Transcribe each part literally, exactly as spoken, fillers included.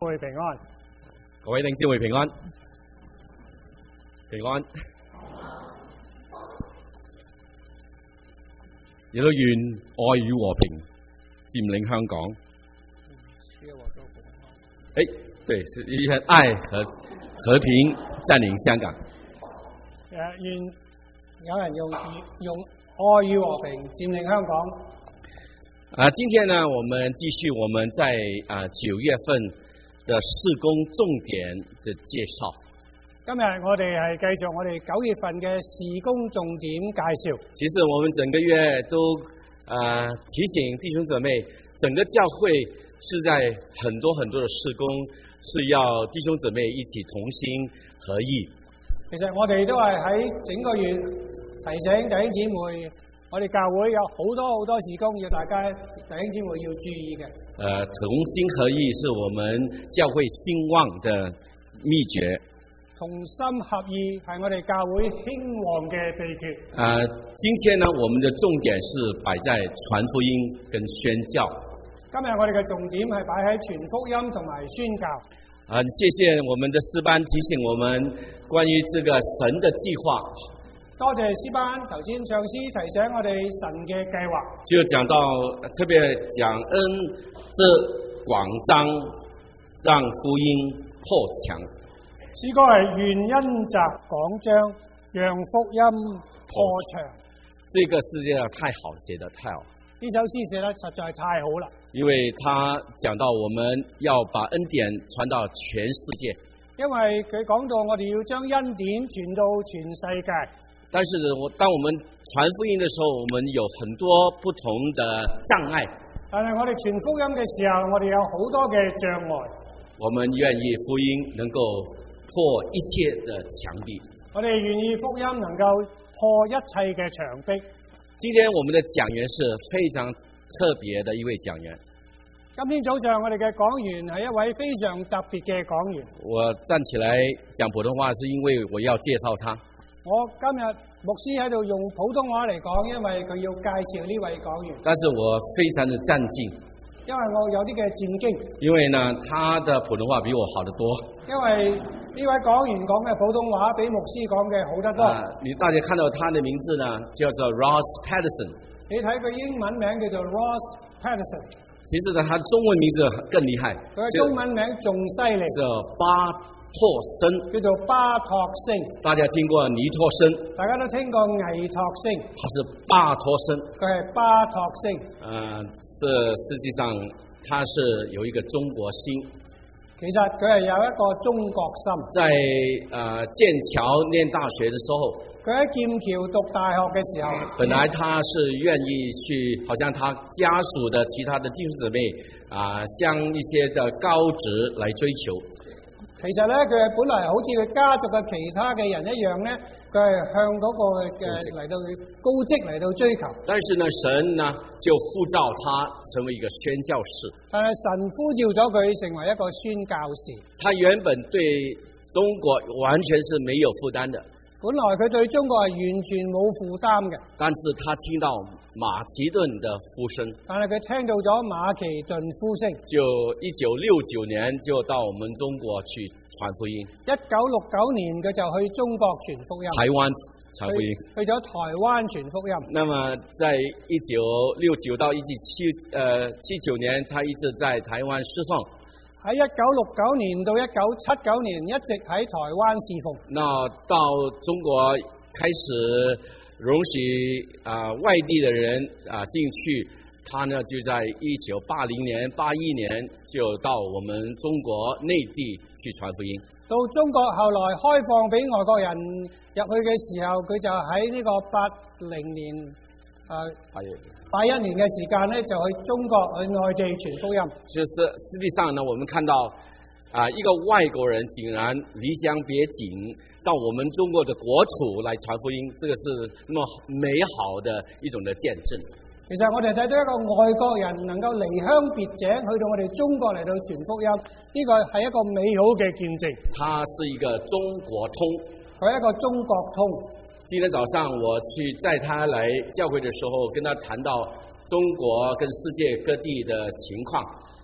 妹平安。 各位弟兄姊妹平安，平安。亦都願愛與和平佔領香港。哎，對，是願愛和和平佔領香港。 誒，願有人用用愛與和平佔領香港。 啊，今天呢，我們繼續我們在啊九月份的事工重點的介紹。 今日我哋係繼續我哋九月份嘅事工重點介紹。 其實我們整個月都啊、呃、提醒弟兄姊妹，整個教會是在很多很多的事工，是要弟兄姊妹一起同心合意。 其實我哋都係喺整個月提醒弟兄姊妹，我哋教會有好多好多事工要大家弟兄姊妹要注意嘅。 呃，同心合意是我們教會興旺的秘訣。 同心合意係我哋教會興旺嘅秘訣。 啊、呃，今天呢，我們的重點是擺在傳福音跟宣教。 今日我哋嘅重點係擺喺傳福音同埋宣教。 啊、呃，謝謝我們的詩班提醒我們關於這個神的計劃。 多謝詩班頭先唱詩提醒我哋神嘅計劃。 就講到特別講恩這廣張，讓福音破牆。 詩歌係願恩澤廣張，讓福音破牆。 這個世界太好，寫得太好。 呢首詩寫得實在太好啦。因為他講到我們要把恩典傳到全世界。 因為佢講到我哋要將恩典傳到全世界。 但是我當我們傳福音的時候，我們有很多不同的障礙。 但係我哋傳福音嘅時候，我哋有好多嘅障礙。 我們願意福音能夠破一切的牆壁。 我哋願意福音能夠破一切嘅牆壁。 今天我們的講員是非常特別的一位講員。 今天早上我哋嘅講員係一位非常特別嘅講員。 我站起來講普通話是因為我要介紹他。 我今日牧師喺度用普通話嚟講，因為佢要介紹呢位講員。 但是我非常的戰兢。 因為我有啲嘅戰兢。因為呢，他的普通話比我好得多。 因為呢位講員講嘅普通話比牧師講嘅好得多。 啊，你大家看到他的名字呢，叫做 Ross Patterson。 你睇佢英文名叫做 Ross Patterson。 其實呢，他中文名字更厲害。 佢嘅中文名仲犀利。 叫巴托森。 叫做巴托森。大家聽過尼托森？大家都聽過倪托森。 他是巴托森。 佢係巴托森。 呃，這實際上他是有一個中國心。 其實佢係有一個中國心。在呃劍橋念大學的時候， 佢喺劍橋讀大學嘅時候， 本來他是願意去，好像他家屬的其他的弟兄姊妹啊、呃，向一些的高職來追求。 其實咧，佢係本來好似佢家族嘅其他嘅人一樣咧，佢係向嗰個嘅嚟到高職嚟到追求。 但是呢，神呢就呼召他成為一個宣教士。 但係神呼召咗佢成為一個宣教士。 他原本對中國完全是沒有負擔的。 本來佢對中國係完全冇負擔嘅。 但是他聽到馬其頓的呼聲。 但係佢聽到咗馬其頓呼聲。 就一九六九年就到我們中國去傳福音。一九六九年佢就去中國傳福音。 台灣傳福音。 去咗台灣傳福音。 那麼在一九六九到一九七呃七九年，他一直在台灣侍奉。 喺一九六九年到一九七九年一直喺台灣侍奉。 那到中國開始容許啊、呃、外地的人啊、呃、進去，他呢就在一九八零年八一年就到我們中國內地去傳福音。 到中國後來開放俾外國人入去嘅時候，佢就喺呢個八零年啊。呃八一年嘅時間呢，就去中國去外地傳福音。 就是實際上呢，我們看到啊、呃，一個外國人竟然離鄉別井到我們中國的國土來傳福音，這個是那麼美好的一種的見證。 其實我哋睇到一個外國人能夠離鄉別井去到我哋中國嚟到傳福音，呢、這個係一個美好嘅見證。 它是一個中國通， 佢係一個中國通。 今天早上我去載他來教會的時候，跟他談到中國跟世界各地的情況。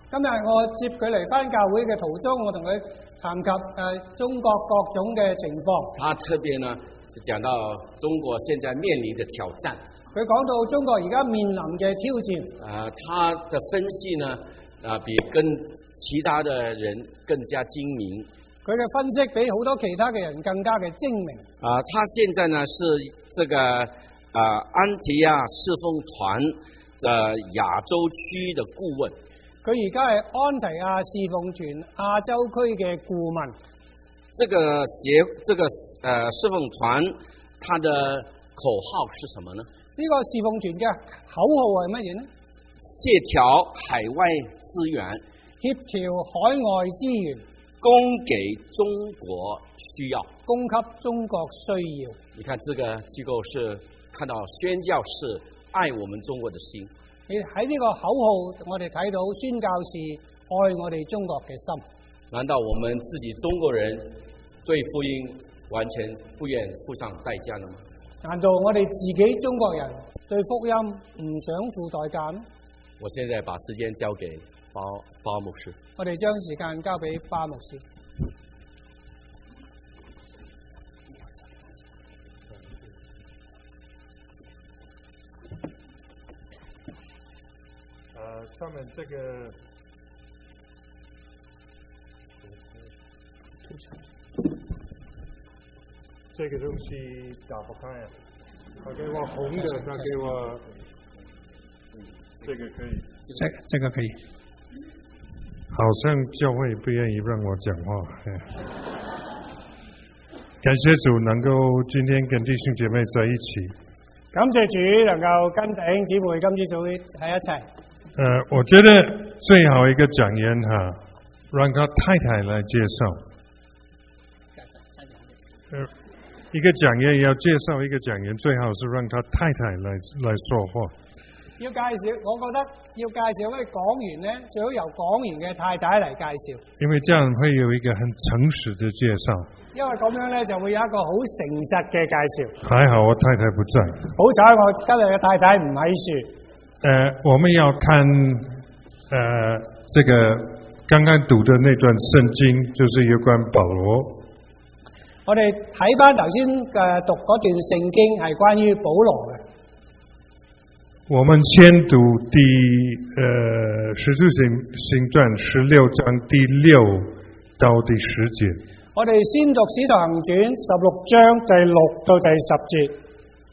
今日我接佢嚟返教會嘅途中，我同佢談及誒、呃、中國各種嘅情況。 他特別呢講到中國現在面臨的挑戰。 佢講到中國而家面臨嘅挑戰。 啊、呃，他的分析呢，啊、呃，比跟其他的人更加精明。 佢嘅分析比好多其他嘅人更加嘅精明。啊、 呃，他現在呢是這個啊、呃、安提亞侍奉團的亞洲區的顧問。 佢而家係安提亞侍奉團亞洲區嘅顧問。 這個協這個呃侍奉團，它的口號是什麼呢？ 呢個侍奉團嘅口號係乜嘢呢？ 協調海外資源， 協調海外資源， 供給中國需要， 供給中國需要。你看這個機構是看到宣教士愛我們中國的心。 你喺呢個口號，我哋睇到宣教士愛我哋中國嘅心。 難道我們自己中國人對福音完全不願付上代價了嗎？ 難道我哋自己中國人對福音唔想付代價咩？ 我現在把時間交給包包牧師。 我哋將時間交俾包牧師。 上面這個這個東西打不開啊！他給我紅的，他給我這個可以， 這這個可以。 好像教會不願意讓我講話。感謝主能夠今天跟弟兄姐妹在一起。 感謝主能夠跟弟兄姊妹今朝早喺一齊。 呃，我覺得最好一個講員哈，讓他太太來介紹。呃，一個講員要介紹一個講員，最好是讓他太太來來說話。 要介紹，我覺得要介紹一位講員呢，最好由講員嘅太太嚟介紹。 因為這樣會有一個很誠實的介紹。 因為咁樣呢，就會有一個好誠實嘅介紹。 還好我太太不在。 好彩我今日嘅太太唔喺樹。 呃，我們要看，呃，這個剛剛讀的那段聖經，就是有關保羅。 我哋睇翻頭先嘅讀嗰段聖經，係關於保羅嘅。 我們先讀第，呃，使徒行行傳十六章第六到第十節。 我哋先讀使徒行傳十六章第六到第十節。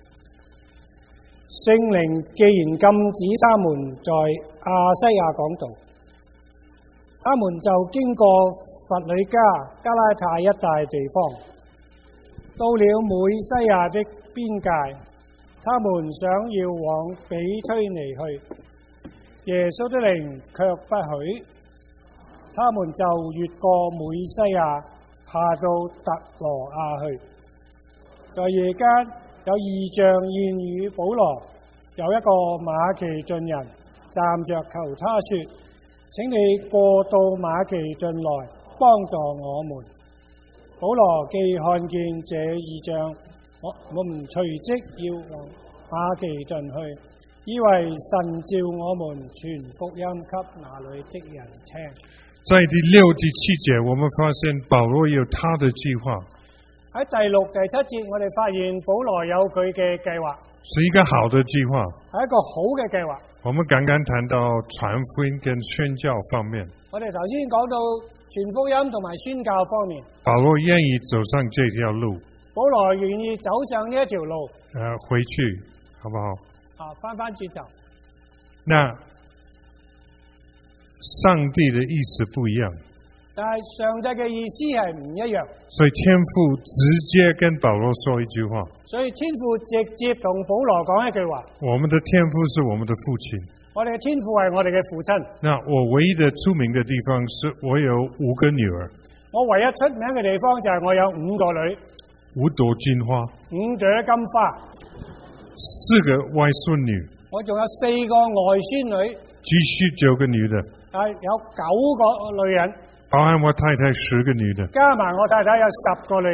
聖靈既然禁止他們在亞西亞講道，他們就經過弗里加、加拉太一帶地方，到了美西亞的邊界，他們想要往比推尼去，耶穌的靈卻不許，他們就越過美西亞，下到特羅亞去。在夜間，有異象現與保羅，有一個馬其頓人站着求他說：請你過到馬其頓來幫助我們。保羅既看見這異象，我我們隨即要往馬其頓去，以為神召我們傳福音給那裏的人聽。 在第六、第七節，我們發現保羅有他的計劃。 喺第六、第七節，我哋發現保羅有佢嘅計劃， 是一個好的計劃， 係一個好嘅計劃。 我們剛剛談到傳福音跟宣教方面， 我哋頭先講到傳福音同埋宣教方面， 保羅願意走上這條路， 保羅願意走上呢一條路。 呃，回去好不好？ 啊，翻翻轉頭。 那上帝的意思不一樣。 但係上帝嘅意思係唔一樣， 所以天父直接跟保羅說一句話， 所以天父直接同保羅講一句話。 我們的天父是我們的父親， 我哋嘅天父係我哋嘅父親。 那我唯一的出名的地方是我有五個女兒， 我唯一出名嘅地方就係我有五個女， 五朵金花， 五朵金花， 四個外孫女， 我仲有四個外孫女， 繼續九個女的， 啊有九個女人。 包含我太太十個女的， 加埋我太太有十個女人，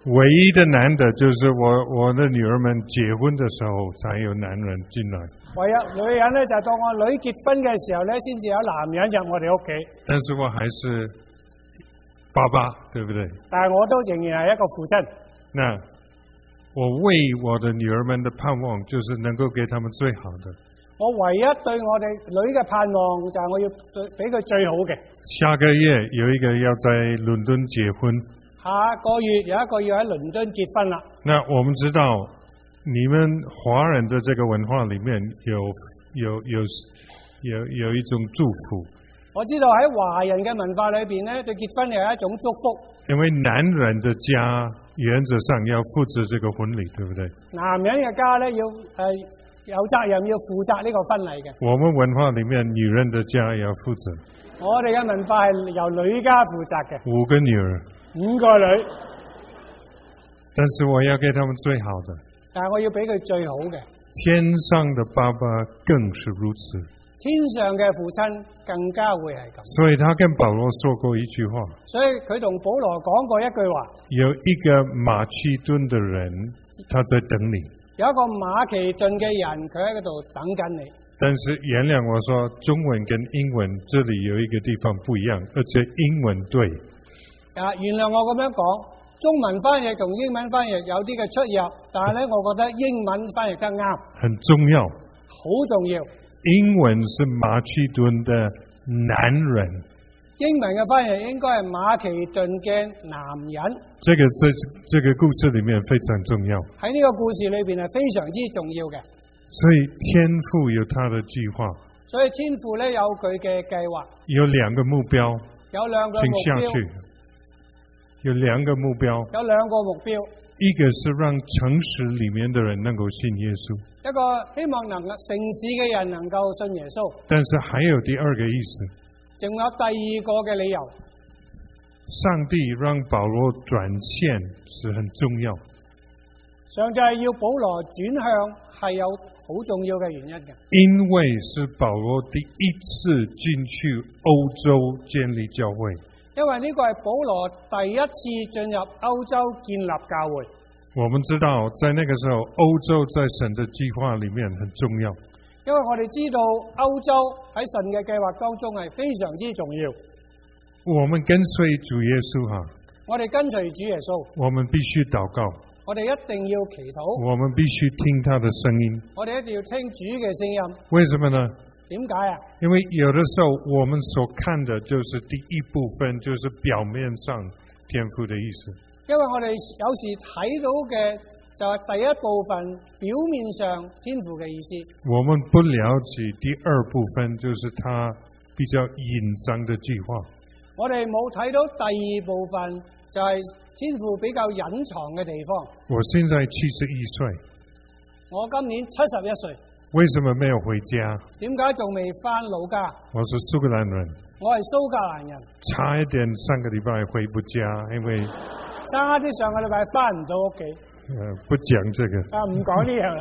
唯一的難的就是我我的女兒們結婚的時候才有男人進來。 唯一女人咧就到我女結婚嘅時候咧，先至有男人入我哋屋企。 但是我還是爸爸，對不對？ 但係我都仍然係一個父親。 那我為我的女兒們的盼望就是能夠給他們最好的。 我唯一對我哋女嘅盼望就係我要俾佢最好嘅。 下個月有一個要在倫敦結婚。 下個月有一個要喺倫敦結婚啦。 那我們知道，你們華人的這個文化裏面有有有有有一種祝福。 我知道喺華人嘅文化裏邊咧，對結婚有一種祝福。 因為男人的家原則上要負責這個婚禮，對不對？ 男人嘅家咧要誒、呃、有責任要負責呢個婚禮嘅。 我們文化裏面女人的家要負責。 我哋嘅文化係由女家負責嘅。 五個女兒。 五個女， 但是我要給他們最好的。 但係我要俾佢最好嘅。 天上的爸爸更是如此。 天上嘅父親更加會係咁。 所以他跟保羅說過一句話。 所以佢同保羅講過一句話。 有一個馬其頓的人，他在等你。 有一個馬其頓嘅人，佢喺嗰度等緊你。 但是原諒我說，中文跟英文這裏有一個地方不一樣，而且英文對。 啊，原諒我咁樣講，中文翻譯同英文翻譯有啲嘅出入，但係咧，我覺得英文翻譯得啱。 很重要。 好重要。 英文是馬其頓的男人。 英文嘅翻譯應該係馬其頓嘅男人。 這個在這個故事裏面非常重要。 喺呢個故事裏邊係非常之重要嘅。 所以天父有他的計劃。 所以天父咧有佢嘅計劃。 有兩個目標。 有兩個目標。請下去。有兩個目標，有兩個目標， 一個是讓城市裏面的人能夠信耶穌， 一個希望能夠城市嘅人能夠信耶穌。 但是還有第二個意思， 仲有第二個嘅理由， 上帝讓保羅轉線是很重要。 上帝要保羅轉向係有好重要嘅原因嘅， 因為是保羅第一次進去歐洲建立教會。 因為呢個係保羅第一次進入歐洲建立教會。 我們知道，在那個時候，歐洲在神的計劃裏面很重要。 因為我哋知道歐洲喺神嘅計劃當中係非常之重要。 我們跟隨主耶穌哈， 我哋跟隨主耶穌， 我們必須禱告， 我哋一定要祈禱， 我們必須聽他的聲音， 我哋一定要聽主嘅聲音。 為什麼呢？ 點解啊？因為有的時候我們所看的就是第一部分，就是表面上天父的意思。 因為我哋有時睇到嘅就係第一部分表面上天父嘅意思。 我們不了解第二部分，就是他比較隱藏的計劃。 我哋冇睇到第二部分，就係天父比較隱藏嘅地方。 我現在七十一歲， 我今年七十一歲。 為什麼沒有回家？ 點解仲未返老家？ 我是蘇格蘭人。 我係蘇格蘭人。 差一點上個禮拜回不家，因為差啲上個禮拜返唔到屋企。 呃，不講這個。 啊，唔講呢樣啦。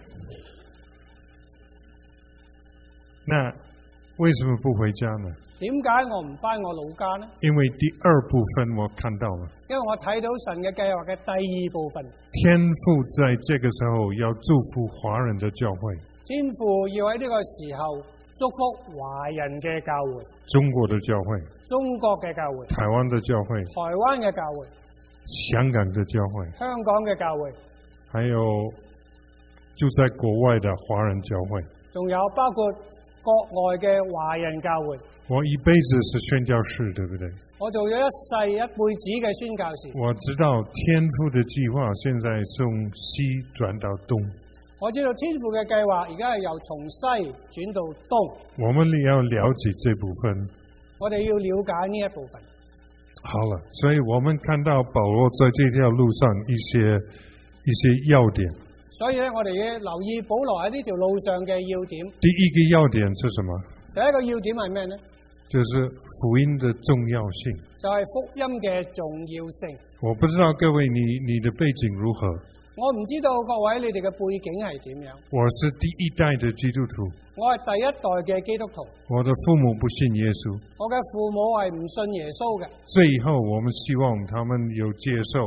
那為什麼不回家呢？ 點解我唔返我老家呢？ 因為第二部分我看到了。 因為我睇到神嘅計劃嘅第二部分。 天父在這個時候要祝福華人的教會。 天父要喺呢個時候祝福華人嘅教會。 中國的教會。 中國嘅教會。 台灣的教會。 台灣嘅教會。 香港的教會。 香港嘅教會。 還有住在國外的華人教會。 仲有包括國外嘅華人教會。 我一輩子是宣教士，對不對？ 我做咗一世一輩子嘅宣教士。我知道天父的計劃現在從西轉到東。 我知道天父嘅計劃而家係由從西轉到東。 我們要了解這部分。 我哋要了解呢一部分。 好了，所以我們看到保羅在這條路上一些一些要點。 所以咧，我哋要留意保羅喺呢條路上嘅要點。 第一個要點是什麼？ 第一個要點係咩呢？ 就是福音的重要性。 就係福音嘅重要性。 我不知道各位你你的背景如何？ 我唔知道各位你哋嘅背景係點樣。 我是第一代的基督徒。 我係第一代嘅基督徒。 我的父母不信耶穌。 我嘅父母係唔信耶穌嘅。 最後我們希望他們有接受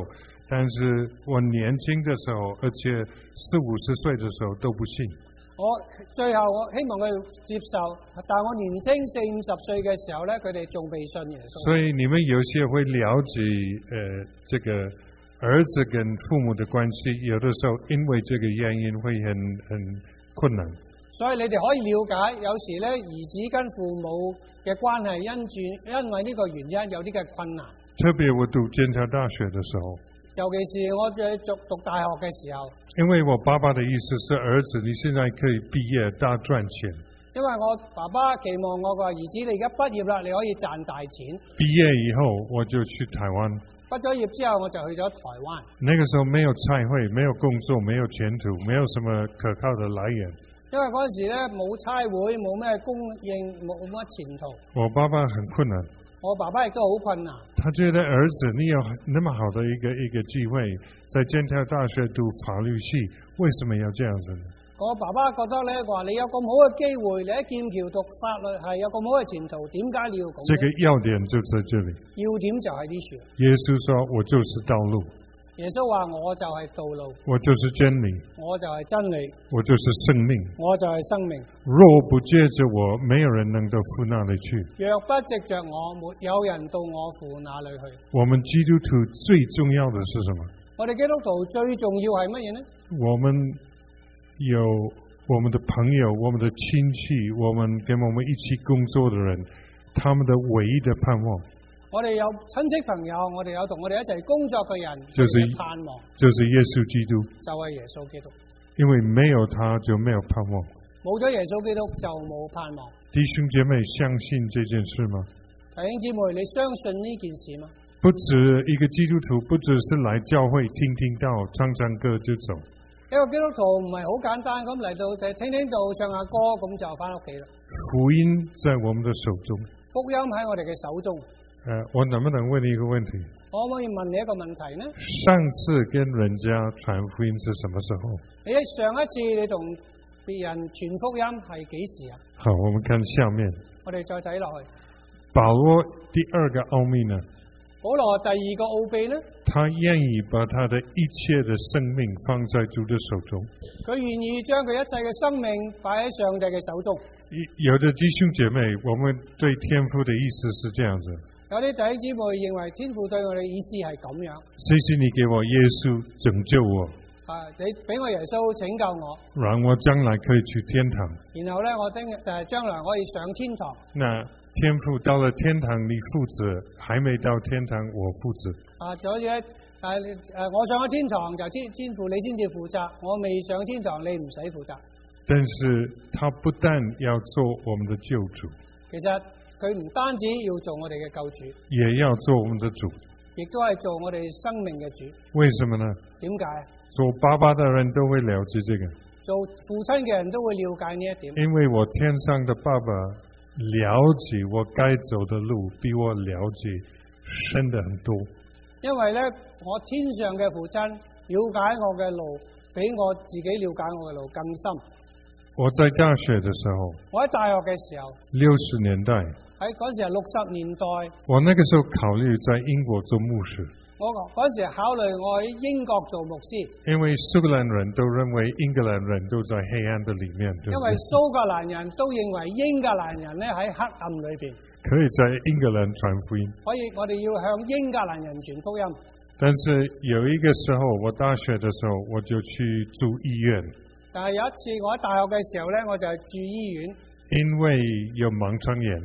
但是我年輕的時候，而且四五十歲的時候都不信。 我最後我希望佢接受，但我年青四五十歲嘅時候咧，佢哋仲未信耶穌。 所以你們有些會了解，呃，這個兒子跟父母的關係，有的時候因為這個原因會很很困難。 所以你哋可以了解，有時咧兒子跟父母嘅關係因住因為呢個原因有啲嘅困難。 特別我讀劍橋大學的時候。 尤其是我在讀讀大學嘅時候， 因為我爸爸的意思是，兒子你現在可以畢業大賺錢。 因為我爸爸期望我個兒子你而家畢業啦，你可以賺大錢。 畢業以後我就去台灣。 畢咗業之後我就去咗台灣。 那個時候沒有菜會，沒有工作，沒有前途，沒有什麼可靠的來源。 因為嗰陣時咧冇差會，冇咩供應，冇乜前途。 我爸爸很困難。 我爸爸亦都好困難。 他覺得兒子你有那麼好的一個一個機會，在劍橋大學讀法律系，為什麼要這樣子呢？ 我爸爸覺得咧話你有咁好嘅機會，你喺劍橋讀法律係有咁好嘅前途，點解你要咁？ 這個要點就在這裡。 要點就係呢處。 耶穌說：我就是道路。 耶穌話：我就係道路， 我就是真理， 我就係真理， 我就是生命， 我就係生命。 若不借着我，沒有人能到父那裡去。 若不藉着我，沒有人到我父那裡去。 我們基督徒最重要的是什麼？ 我哋基督徒最重要係乜嘢呢？ 我們有我們的朋友，我們的親戚，我們跟我們一起工作的人，他們的唯一的盼望。 我哋有親戚朋友，我哋有同我哋一齊工作嘅人， 就是盼望， 就是耶穌基督， 就係耶穌基督。 因為沒有他就沒有盼望， 冇咗耶穌基督就冇盼望。 弟兄姐妹相信這件事嗎？ 弟兄姊妹，你相信呢件事嗎？ 不止一個基督徒，不只是來教會聽聽道、唱唱歌就走。 一個基督徒唔係好簡單咁嚟到就聽聽道、唱下歌咁就翻屋企啦。 福音在我們的手中， 福音喺我哋嘅手中。 呃，我能不能問你一個問題？ 我可唔可以問你一個問題呢？ 上次跟人家傳福音是什麼時候？ 你上一次你同別人傳福音係幾時啊？ 好，我們看下面。 我哋再睇落去。 保羅第二個奧秘呢？ 保羅第二個奧秘呢？ 他願意把他的一切的生命放在主的手中。 佢願意將佢一切嘅生命擺喺上帝嘅手中。 有的弟兄姐妹，我們對天父的意思是這樣子。 有啲弟兄姊妹認為天父對我哋意思係咁樣。 謝謝你給我耶穌拯救我。 啊，你俾我耶穌拯救我， 讓我將來可以去天堂。 然後咧，我聽誒將來可以上天堂。 那天父到了天堂，你負責；還沒到天堂，我負責。啊， 就好似咧誒誒，我上咗天堂就天天父你先至負責，我未上天堂你唔使負責。 但是他不但要做我們的救主， 其實佢唔單止要做我哋嘅救主， 也要做我們的主， 亦都係做我哋生命嘅主。 為什麼呢？ 點解？ 做爸爸的人都會了解這個， 做父親嘅人都會了解呢一點。 因為我天上的爸爸了解我該走的路，比我了解深得很多。 因為咧，我天上嘅父親了解我嘅路，比我自己了解我嘅路更深。 我在大學的時候， 我喺大學嘅時候， 六十年代， 喺嗰時係六十年代， 我那個時候考慮在英國做牧師。 我嗰時考慮我喺英國做牧師， 因為蘇格蘭人都認為英格蘭人都在黑暗的裡面，對不對？ 因為蘇格蘭人都認為英格蘭人咧喺黑暗裏邊， 可以在英格蘭傳福音。 所以我哋要向英格蘭人傳福音。 但是有一個時候，我大學的時候，我就去住醫院。 但係有一次我喺大學嘅時候咧，我就係住醫院， 因為有盲腸炎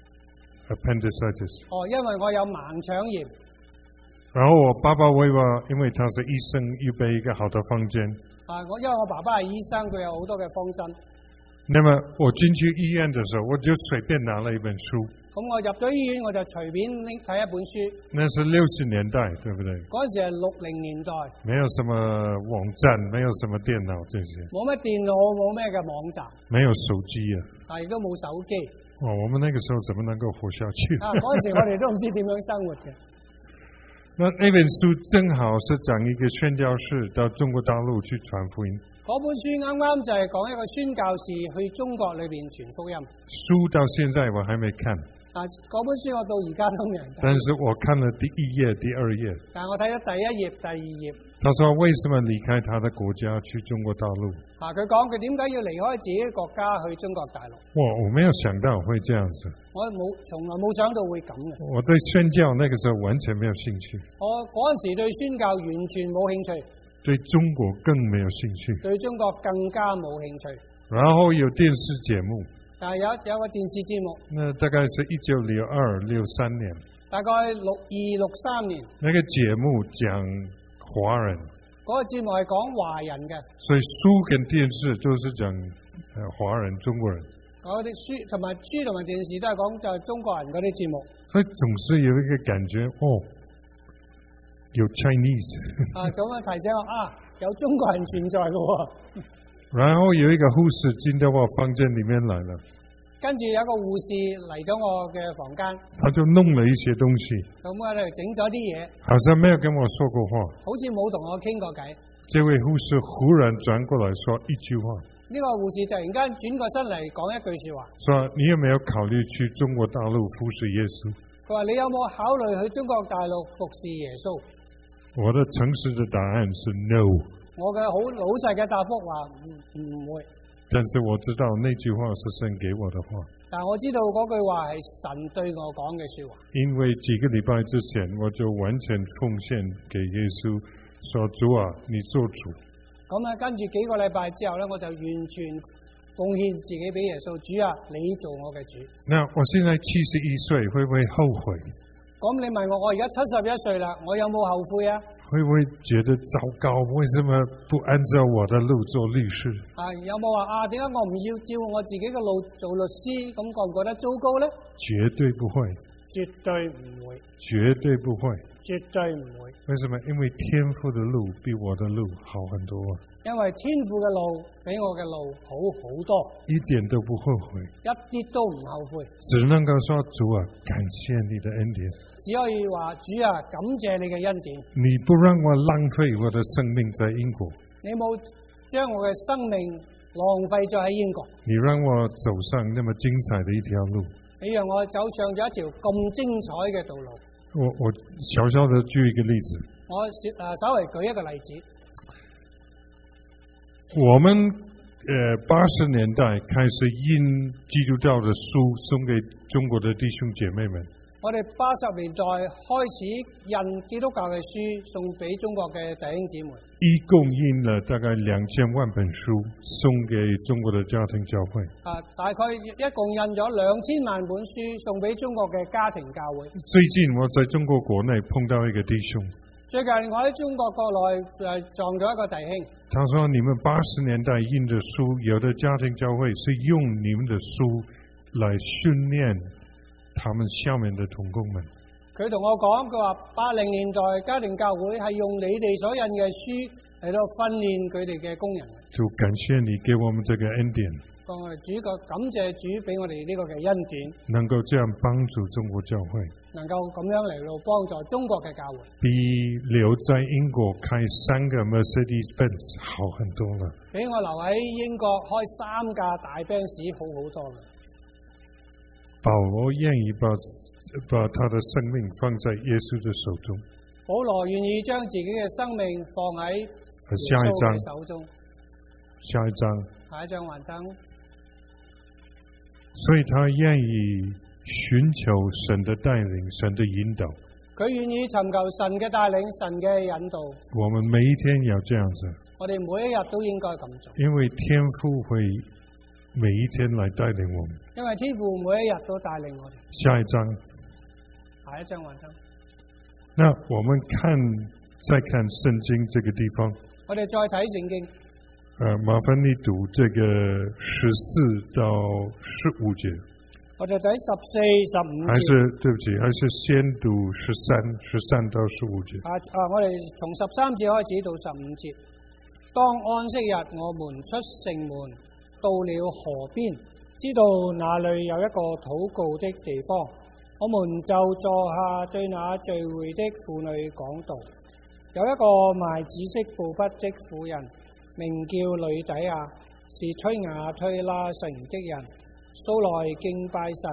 （appendicitis）。 哦，因為我有盲腸炎。 然後我爸爸為我，因為他是醫生，預備一個好的房間。 啊，我因為我爸爸係醫生，佢有好多嘅方針。 那麼我進去醫院的時候，我就隨便拿了一本書。 咁我入咗醫院，我就隨便拎睇一本書。 那是六十年代，對不對？ 嗰陣時係六零年代。 沒有什麼網站，沒有什麼電腦這些。 冇乜電腦，冇咩嘅網站。 沒有手機啊。 啊，亦都冇手機。 哦，我們那個時候怎麼能夠活下去？ 啊，嗰陣時我哋都唔知點樣生活嘅。 那那本書正好是講一個宣教士到中國大陸去傳福音。 嗰本書啱啱就係講一個宣教士去中國裏邊傳福音。 書到現在我還沒看。 啊，嗰本書我到而家都未人睇。 但是我看了第一页、第二页。 但我睇咗第一頁、第二頁。 他說為什麼離開他的國家去中國大陸？ 啊，佢講佢點解要離開自己嘅國家去中國大陸？ 我我沒有想到會這樣子。 我冇，從來冇想到會咁嘅。 我對宣教那個時候完全沒有興趣。 我嗰陣時對宣教完全冇興趣。 對中國更沒有興趣。 對中國更加冇興趣。 然後有電視節目。 但係有有個電視節目， 那大概是一九六二六三年， 大概六二六三年。 那個節目講華人， 嗰個節目係講華人嘅， 所以書跟電視都是講呃華人中國人。 嗰啲書同埋書同埋電視都係講就係中國人嗰啲節目。 所以總是有一個感覺，哦，有 Chinese。 啊，咁樣提醒我啊，有中國人存在嘅喎。 然後有一個護士進到我房間裏面來了， 跟住有一個護士嚟咗我嘅房間， 他就弄了一些東西， 咁我哋整咗啲嘢， 好像沒有跟我說過話， 好似冇同我傾過偈。 這位護士忽然轉過來說一句話， 呢個護士突然間轉過身嚟講一句說話， 說你有沒有考慮去中國大陸服侍耶穌？ 佢話你有冇考慮去中國大陸服侍耶穌？ 我的誠實的答案是 no。 我嘅好老實嘅答覆話唔唔會， 但是我知道那句話是神給我的話。 但我知道嗰句話係神對我講嘅說話。 因為幾個禮拜之前我就完全奉獻給耶穌，說主啊，你做主。 咁啊，跟住幾個禮拜之後咧，我就完全奉獻自己俾耶穌。主啊，你做我嘅主。 那我現在七十一歲，會不會後悔？ 咁你問我，我而家七十一歲啦，我有冇後悔啊？ 會不會覺得糟糕？為什麼不按照我的路做律師？ 啊，有冇話啊？點解我唔要照我自己嘅路做律師？咁覺唔覺得糟糕咧？ 絕對不會， 絕對唔會， 絕對不會， 絕對唔會。 為什麼？因為天父的路比我的路好很多。 因為天父嘅路比我嘅路好好多， 一點都不後悔， 一啲都唔後悔。 只能夠說主啊，感謝你的恩典。 只可以話主啊，感謝你嘅恩典。 你不讓我浪費我的生命在英國， 你冇將我嘅生命浪費咗喺英國。 你讓我走上那麼精彩的一條路， 你讓我走上咗一條咁精彩嘅道路。 我我小小的舉一個例子， 我誒稍微舉一個例子。 我們呃八十年代開始印基督教的書送給中國的弟兄姐妹們。 我哋八十年代開始印基督教嘅書送俾中國嘅弟兄姊妹。 一共印了大概兩千萬本書送給中國的家庭教會。 啊，大概一共印咗兩千萬本書送俾中國嘅家庭教會。 最近我在中國國內碰到一個弟兄。 最近我喺中國國內誒撞咗一個弟兄， 他說：你們八十年代印的書，有的家庭教會是用你們的書來訓練他們下面的同工們。 佢同我講，佢話八零年代家庭教會係用你哋所印嘅書嚟到訓練佢哋嘅工人。 就感謝你給我們這個恩典。 講我哋主個感謝主俾我哋呢個嘅恩典， 能夠這樣幫助中國教會， 能夠咁樣嚟到幫助中國嘅教會， 比留在英國開三個 Mercedes-Benz 好很多了。 比我留喺英國開三架大奔馳好好多啦。 保羅願意把把他的生命放在耶穌的手中。 保羅願意將自己嘅生命放喺下一章手中。 下一章， 下一章還爭。 所以他願意尋求神的帶領，神的引導。 佢願意尋求神嘅帶領，神嘅引導。 我們每一天要這樣子。 我哋每一日都應該咁做。因為天父會每一天來帶領我們。 因為天父每一日都帶領我哋。 下一章。 下一章還爭。 那我們看再看聖經這個地方。 我哋再睇聖經。 呃，麻煩你讀這個十四到十五節。 我哋睇十四、十五節。還是對不起，還是先讀十三、十三到十五節。 啊啊！我哋從十三節開始到十五節。當安息日，我們出城門，到了河邊，知道那裏有一個禱告的地方，我們就坐下對那聚會的婦女講道。有一個賣紫色布匹的婦人，名叫呂底亞，是推雅推拉城的人，素來敬拜神。他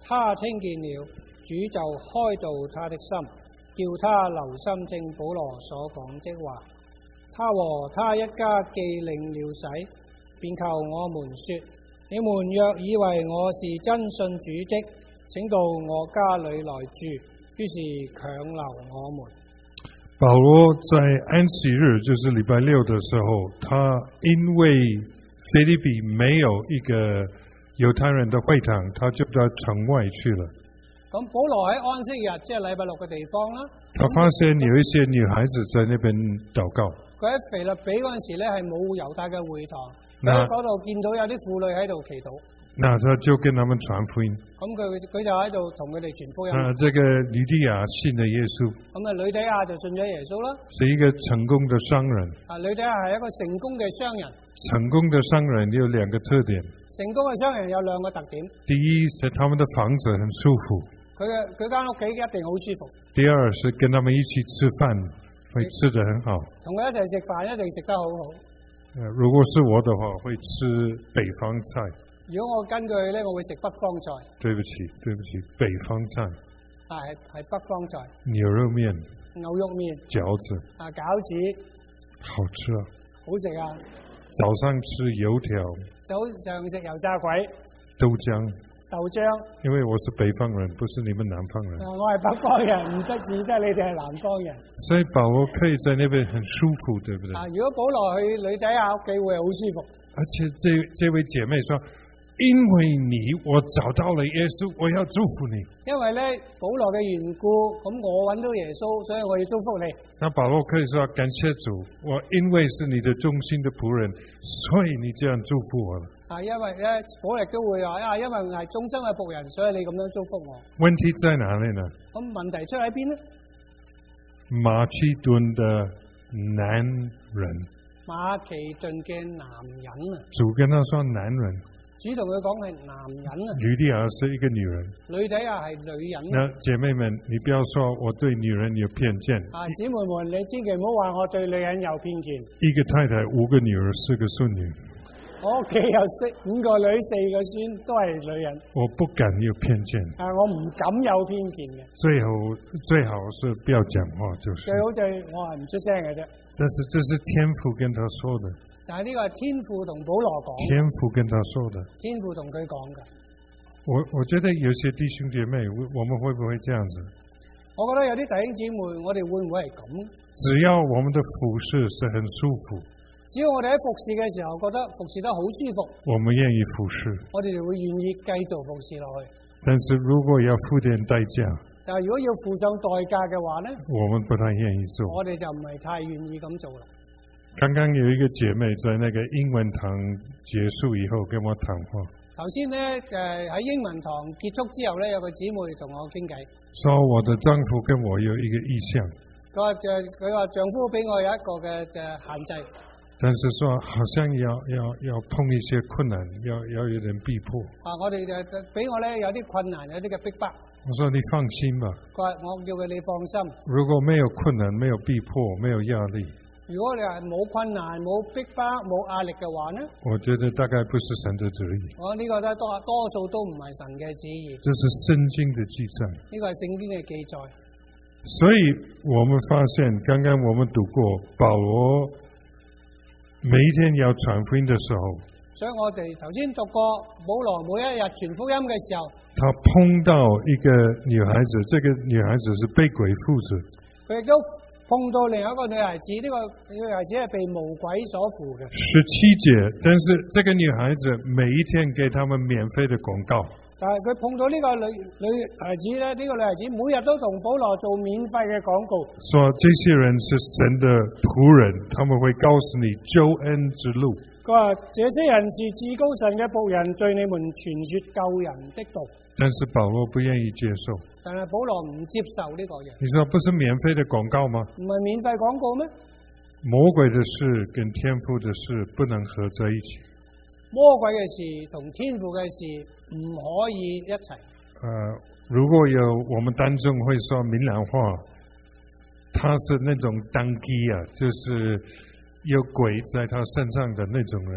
他聽見了，主就開導他的心，叫他留心聽保羅所講的話。他和他一家既領了洗，便求我們說：你們若以為我是真信主的，請到我家裏來住。於是強留我們。 保羅在安息日，就是禮拜六的時候，他因為腓立比沒有一個猶太人的會堂，他就到城外去了。 咁保羅喺安息日，即係禮拜六嘅地方啦。 他發現有一些女孩子在那邊禱告。 佢喺腓立比嗰陣時咧，係冇猶太嘅會堂，佢喺嗰度見到有啲婦女喺度祈禱。 那他就跟他們傳福音。 咁佢佢就喺度同佢哋傳福音。 啊，這個呂底亞信了耶穌。 咁啊，呂底亞就信咗耶穌啦。 是一個成功的商人。 啊，呂底亞係一個成功嘅商人。 成功的商人有兩個特點。 成功嘅商人有兩個特點。 第一是他們的房子很舒服。 佢嘅佢間屋企一定好舒服。 第二是跟他們一起吃飯，會吃得很好。 同佢一齊食飯一定食得好好。 呃，如果是我的話，會吃北方菜。 如果我根據咧，我會食北方菜。對不起， 對不起，北方菜。 係係北方菜。 牛肉麵。 牛肉麵。 餃子。 啊，餃子。 好吃啊。 好食啊。 早上吃油條。 早上食油炸鬼。 豆漿。 豆漿。 因為我是北方人，不是你們南方人。 啊，我係北方人，唔得止即係你哋係南方人。 所以保羅可以在那邊很舒服，對不對？ 啊，如果保羅去呂底亞屋企會好舒服。而且這這位姐妹說。因為你，我找到了耶穌，我要祝福你。 因為咧，保羅嘅緣故，咁我揾到耶穌，所以我要祝福你。 那保羅可以說感謝主，我因為是你的忠心的僕人，所以你這樣祝福我了。 啊，因為咧，保羅都會話啊，因為我係忠心嘅僕人，所以你咁樣祝福我。 問題在哪裏呢？ 咁問題出喺邊呢？ 馬其頓的男人。 馬其頓嘅男人啊。 主跟他說男人。 主同佢講係男人啊。 呂底亞是一個女人。 呂底亞係女人。 那姐妹們，你不要說我對女人有偏見。 啊，姊妹們，你千祈唔好話我對女人有偏見。 一個太太，五個女兒，四個孫女。 我屋企有四五個女，四個孫，都係女人。 我不敢有偏見。啊， 我唔敢有偏見嘅。 最好最好是不要講話，就是。 最好就係我係唔出聲嘅啫。但是這是天父跟他說的。 但係呢個係天父同保羅講。 天父跟他說的。 天父同佢講嘅。 我我覺得有些弟兄姐妹，我們會不會這樣子？ 我覺得有啲弟兄姊妹，我哋會唔會係咁？ 只要我們的服事是很舒服。 只要我哋喺服侍嘅時候覺得服侍得好舒服， 我們願意服侍， 我哋就會願意繼續服侍落去。 但是如果要付點代價， 但係如果要付上代價嘅話呢， 我們不太願意做。 我哋就唔係太願意咁做啦。 剛剛有一個姐妹在那個英文堂結束以後跟我談話。 頭先呢，誒喺英文堂結束之後呢，有個姊妹同我傾偈， 說我的丈夫跟我有一個意向。 佢話就佢話丈夫俾我有一個嘅嘅限制。 但是說好像要要要碰一些困難，要要有點逼迫。 啊，我哋就俾我咧有啲困難，有啲嘅逼迫。 我說你放心吧。 佢話我叫佢你放心。如果沒有困難、沒有逼迫、沒有壓力。 如果你係冇困難、冇逼迫、冇壓力嘅話呢？ 我覺得大概不是神的旨意。 我呢個都多多數都唔係神嘅旨意。 這是聖經的記載。 呢個係聖經嘅記載。 所以我們發現，剛剛我們讀過保羅。每一天要傳福音的時候， 所以我哋頭先讀過保羅每一日傳福音嘅時候， 他碰到一個女孩子，這個女孩子是被鬼附着。 佢亦都碰到另一個女孩子，呢、這個女孩子係被魔鬼所附嘅。 十七節，但是這個女孩子每一天給他們免費的廣告。 但係佢碰到呢個女女孩子咧，呢、這個女孩子每日都同保羅做免費嘅廣告， 說這些人是神的僕人，他們會告訴你救恩之路。 佢話這些人是至高神嘅僕人，對你們傳說救人的道。 但是保羅不願意接受。 但係保羅唔接受呢個人。 你說不是免費的廣告嗎？ 唔係免費廣告咩？ 魔鬼的事跟天父的事不能合在一起。 魔鬼嘅事同天父嘅事唔可以一齊。 呃，如果有我們當中會說閩南話，他是那種當機啊，就是有鬼在他身上的那種人。啊，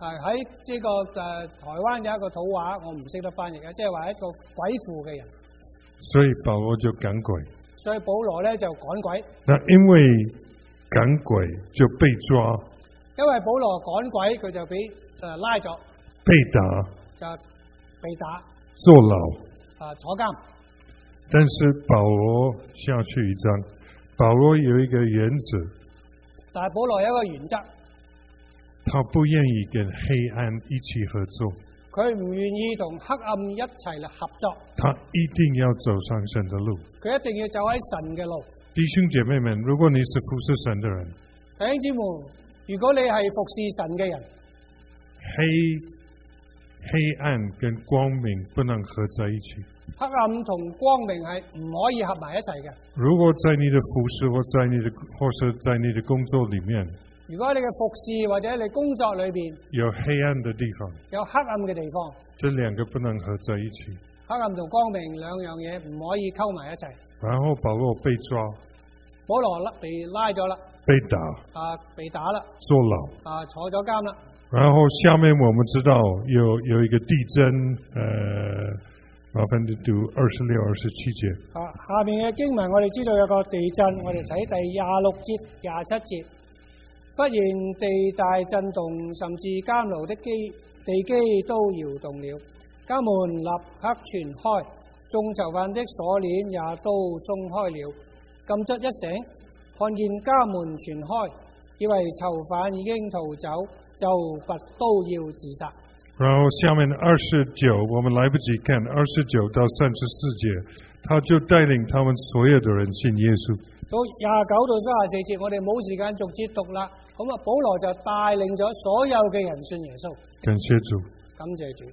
啊喺呢個誒、呃、台灣有一個土話，我唔識得翻譯嘅，即係話一個鬼附嘅人。 所以保羅就趕鬼。 所以保羅咧就趕鬼。 那因為趕鬼就被抓。 因為保羅趕鬼，佢就俾誒、呃、拉咗。 被打。 就被打。 坐牢。 啊、呃，坐監。 但是保羅下去一章，保羅有一個原則。 但係保羅有一個原則。 他不願意跟黑暗一起合作。 佢唔願意同黑暗一齊嚟合作。 他一定要走上神的路。 佢一定要走喺神嘅路。 弟兄姐妹們，如果你是服侍神的人， 弟兄姊妹，如果你係服侍神嘅人， 黑黑暗跟光明不能合在一起。 黑暗同光明係唔可以合埋一齊嘅。 如果在你的服侍或在你的或是在你的工作裏面， 如果你嘅服侍或者你工作裏邊有黑暗的地方， 有黑暗嘅地方， 這兩個不能合在一起。 黑暗同光明兩樣嘢唔可以溝埋一齊。 然後保羅被抓， 保羅被拉咗啦， 被打， 啊被打啦， 坐牢， 啊坐咗監啦。 然後下面我們知道有有一個地震，呃，麻煩你讀二十六、二十七節。 啊，下面嘅經文我哋知道有個地震，我哋睇第廿六節、廿七節。忽然地大震動，甚至監牢的基地基都搖動了，家門立刻全開，眾囚犯的鎖鏈也都鬆開了。禁卒一醒，看見家門全開，以為囚犯已經逃走，就拔刀要自殺。 然後下面二十九，我們來不及看，二十九到三十四節，他就帶領他們所有的人信耶穌。 到廿九到三十四節，我哋冇時間逐節讀啦。咁啊，保羅就帶領咗所有嘅人信耶穌。 感謝主， 感謝主。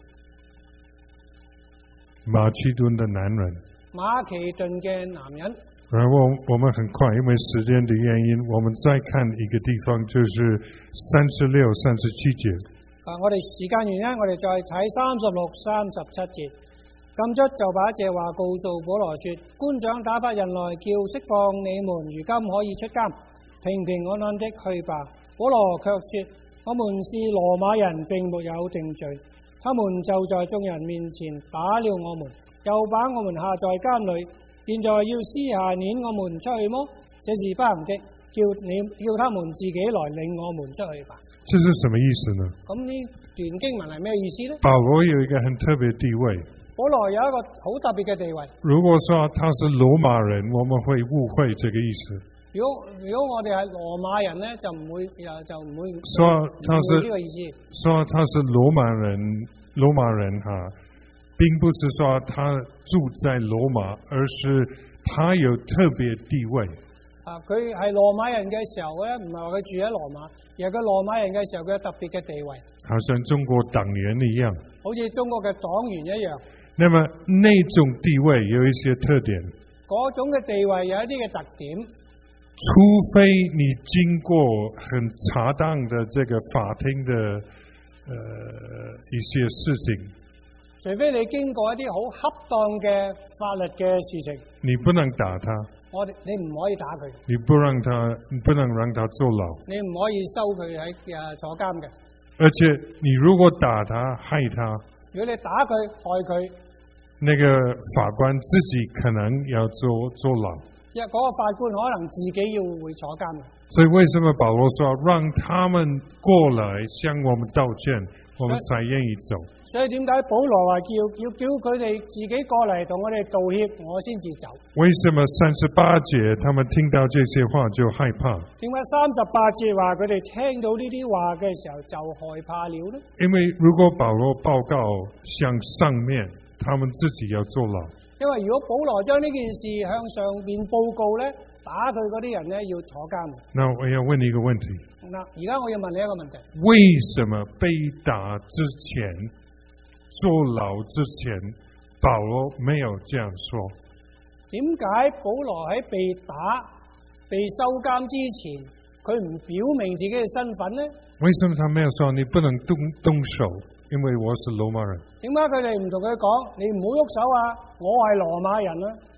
馬其頓的男人， 馬其頓嘅男人。 然後我們很快，因為時間的原因，我們再看一個地方，就是三十六、三十七節。 啊，我哋時間原因，我哋再睇三十六、三十七節。禁卒就把這話告訴保羅說：官長打發人來叫釋放你們，如今可以出監，平平安安的去吧。保羅卻說：我們是羅馬人，並沒有定罪。他們就在眾人面前打了我們，又把我們下在監裏，現在要私下攆我們出去麼？這是不行的，叫你叫他們自己來領我們出去吧。 這是什麼意思呢？ 咁呢段經文係咩意思呢？ 保羅有一個很特別地位。 保羅有一個好特別嘅地位。如果說他是羅馬人，我們會誤會這個意思。 如果如果我哋係羅馬人呢，就唔會就唔會說他是呢個意思。 說他是羅馬人，羅馬人哈，並不是說他住在羅馬，而是他有特別地位。 啊，佢係羅馬人嘅時候咧，唔係話佢住喺羅馬，而係佢羅馬人嘅時候佢有特別嘅地位。 好像中國黨員一樣。 好似中國嘅黨員一樣。 那麼那種地位有一些特點。 嗰種嘅地位有一啲嘅特點。 除非你經過很恰當的這個法庭的，呃一些事情。 除非你經過一啲好恰當嘅法律嘅事情。 你不能打他。 我哋你唔可以打佢。 你不讓他，你不能讓他坐牢。 你唔可以收佢喺誒坐監嘅。 而且你如果打他害他， 如果你打佢害佢， 那個法官自己可能要坐坐牢。 因為嗰個法官可能自己要會坐監嘅。 所以為什麼保羅說讓他們過來向我們道歉，我們才願意走？ 所以點解保羅話叫要叫佢哋自己過嚟同我哋道歉，我先至走？ 為什麼三十八節他們聽到這些話就害怕？ 點解三十八節話佢哋聽到呢啲話嘅時候就害怕了呢？ 因為如果保羅報告向上面，他們自己要坐牢。 因為如果保羅將呢件事向上面報告咧，打佢嗰啲人咧要坐監。 那我要問你一個問題。 嗱，而家我要問你一個問題： 為什麼被打之前、坐牢之前，保羅沒有這樣說？ 點解保羅喺被打、被收監之前，佢唔表明自己嘅身份呢？ 為什麼他沒有說你不能動動手？因為我是羅馬人。 點解佢哋唔同佢講，你唔好喐手啊？我係羅馬人啊。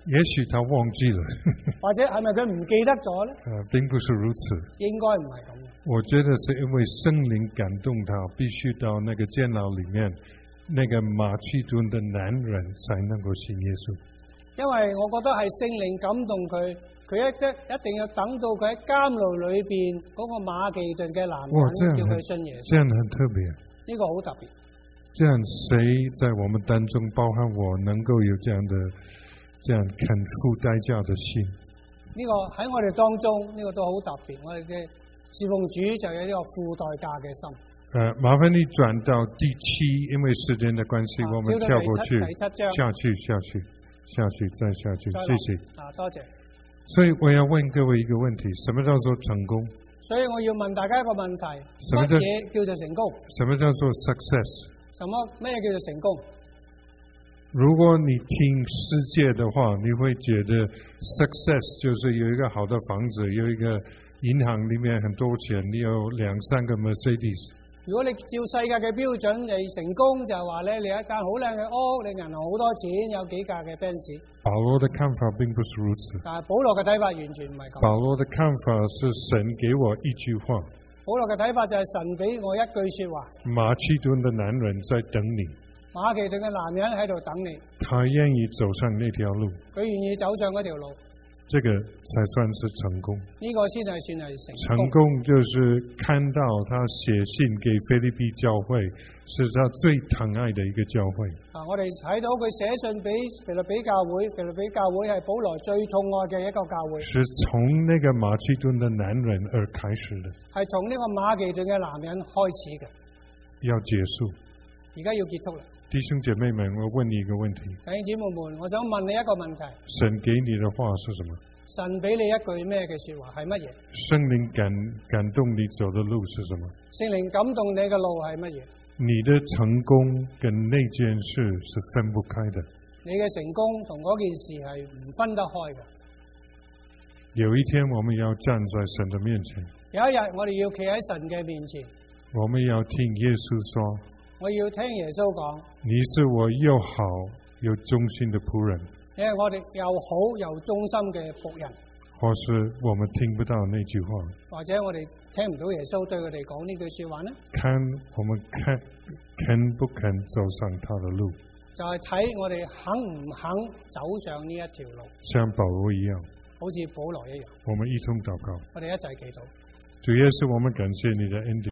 也許他忘記了， 或者係咪佢唔記得咗咧？ 呃，並不是如此。 應該唔係咁。 我覺得是因為聖靈感動他，必須到那個監牢裏面，那個馬其頓的男人才能夠信耶穌。 因為我覺得係聖靈感動佢，佢一一一定要等到佢喺監牢裏邊嗰個馬其頓嘅男人叫佢信耶穌。 這樣很特別。 呢個好特別。 這樣誰在我們當中，包含我，能夠有這樣的？這樣肯付代價的心，呢個喺我哋當中，呢、這個都好特別。我哋嘅侍奉主就有呢個付代價嘅心。誒、呃，麻煩你轉到第七，因為時間的關係，啊、我們跳過去，第七章下去，下去，下去，再下去，謝謝。啊，多謝。所以我要問各位一個問題：什麼叫做成功？所以我要問大家一個問題：乜嘢叫做成功？什麼叫做 success？什麼咩叫做成功？如果你聽世界的話，你會覺得 success 就是有一個好的房子，有一個銀行裏面很多錢，你有兩三個 Mercedes。如果你照世界嘅標準，你成功就係話咧，你有一間好靚嘅屋，你銀行好多錢，有幾架嘅 Benz。保羅的看法並不是如此。但係保羅嘅睇法完全唔係咁。保羅的看法是神給我一句話。保羅嘅睇法就係神俾我一句說話。馬其頓的男人在等你。馬其頓嘅男人喺度等你，他願意走上那條路，佢願意走上嗰條路，這個才算是成功。呢個先係算係成功。成功就是看到他寫信給腓立比教會，是他最疼愛的一個教會。啊，我哋睇到佢寫信俾腓立比教會，腓立比教會係保羅最寵愛嘅一個教會。是從那個馬其頓的男人而開始的，係從呢個馬其頓嘅男人開始嘅。要結束，而家要結束啦。弟兄姐妹們，我問你一個問題。弟兄姊妹們，我想問你一個問題。神給你的話是什麼？神俾你一句咩嘅說話？係乜嘢？聖靈感感動你走的路是什麼？聖靈感動你嘅路係乜嘢？你的成功跟那件事是分不開的。你嘅成功同嗰件事係唔分得開嘅。有一天我們要站在神的面前。有一日我哋要企喺神嘅面前。我們要聽耶穌說。我要聽耶穌講，你是我又好又忠心的僕人。因為我哋又好又忠心嘅僕人。或是我們聽不到那句話，或者我哋聽唔到耶穌對佢哋講呢句說話呢？看我們看肯不肯走上他的路，就係睇我哋肯唔肯走上呢一條路。像保羅一樣，好似保羅一樣。我們一同禱告，我哋一齊祈禱。主耶穌，我們感謝你的恩典。